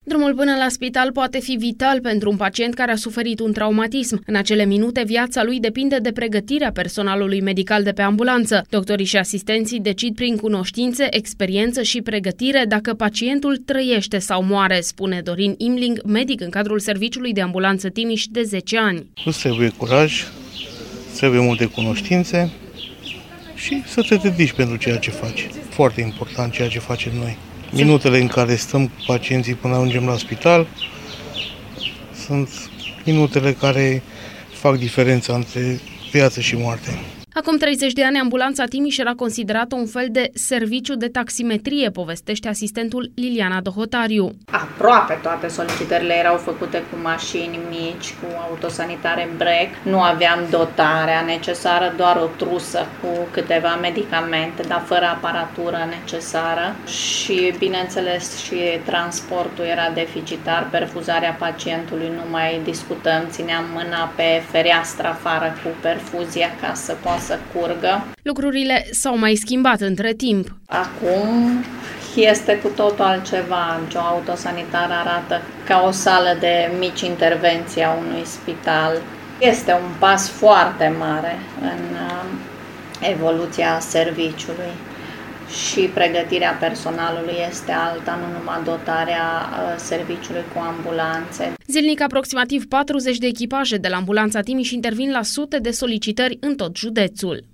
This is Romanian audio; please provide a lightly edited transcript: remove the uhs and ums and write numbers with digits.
Drumul până la spital poate fi vital pentru un pacient care a suferit un traumatism. În acele minute, viața lui depinde de pregătirea personalului medical de pe ambulanță. Doctorii și asistenții decid prin cunoștințe, experiență și pregătire dacă pacientul trăiește sau moare, spune Dorin Imling, medic în cadrul Serviciului de Ambulanță Timiș de 10 ani. Îți trebuie curaj, trebuie multe cunoștințe și să te dedici pentru ceea ce faci. Foarte important ceea ce facem noi. Minutele în care stăm cu pacienții până ajungem la spital sunt minutele care fac diferența între viață și moarte. Acum 30 de ani, ambulanța Timiș era considerată un fel de serviciu de taximetrie, povestește asistentul Liliana Dohotariu. Aproape toate solicitările erau făcute cu mașini mici, cu autosanitare break. Nu aveam dotarea necesară, doar o trusă cu câteva medicamente, dar fără aparatură necesară. Și, bineînțeles, și transportul era deficitar, perfuzarea pacientului nu mai discutăm, țineam mâna pe fereastră afară cu perfuzia ca să poată să curgă. Lucrurile s-au mai schimbat între timp. Acum este cu totul altceva. O autosanitară arată ca o sală de mici intervenții a unui spital. Este un pas foarte mare în evoluția serviciului. Și pregătirea personalului este alta, nu numai dotarea serviciului cu ambulanțe. Zilnic, aproximativ 40 de echipaje de la ambulanța Timiș intervin la sute de solicitări în tot județul.